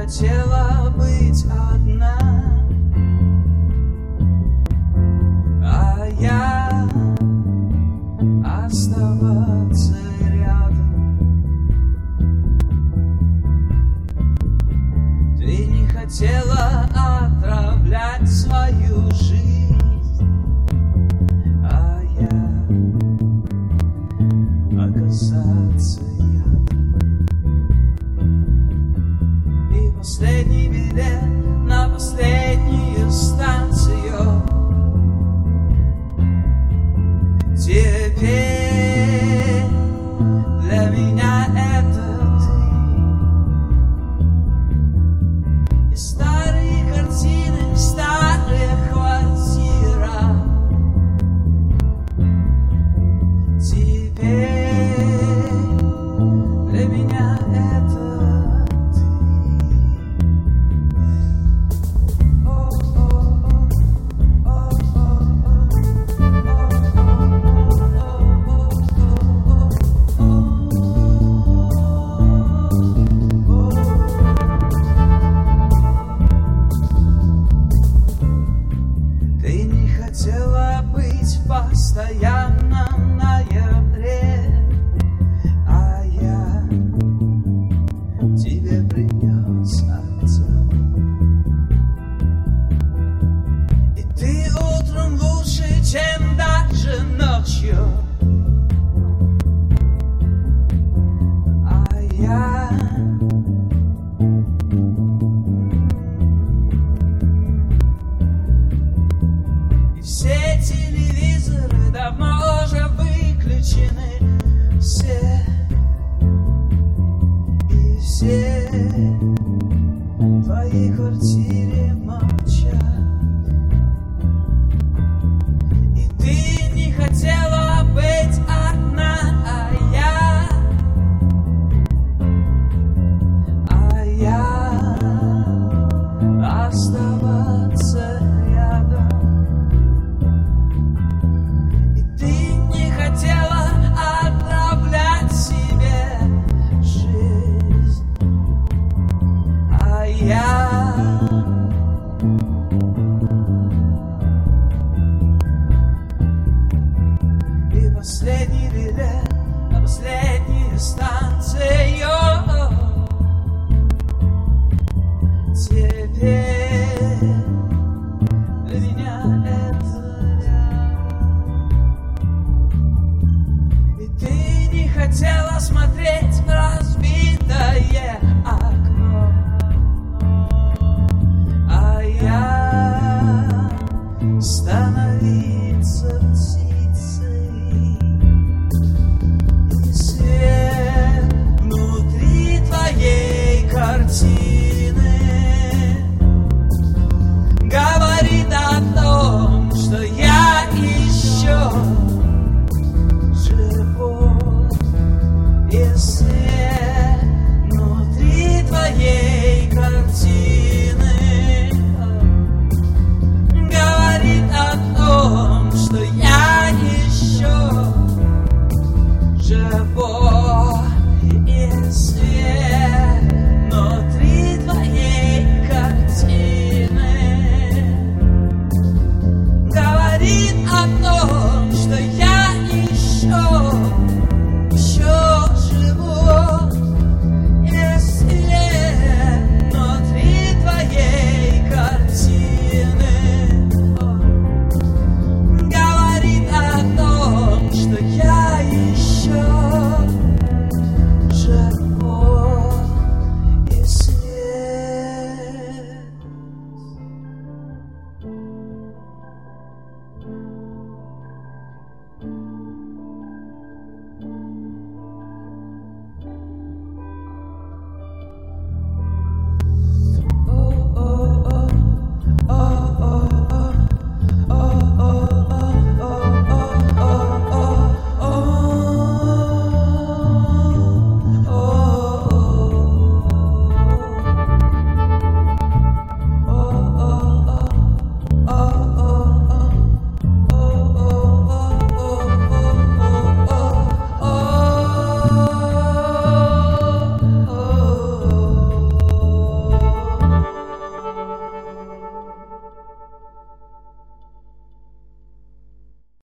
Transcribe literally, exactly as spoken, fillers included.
хотела быть одна, а я оставаться рядом. Ты не хотела отравлять свою жизнь, а я оказаться ядом. И последний билет на последнюю станцию. Теперь для меня это ты. И старые картины, и старая квартира. Теперь для меня это ты. Ты не хотела быть в постоянном ноябре, а я тебе принес октябрь. И ты утром лучше, чем даже ночью, а я и все телевизоры давно уже выключены, все и все в твоей квартире.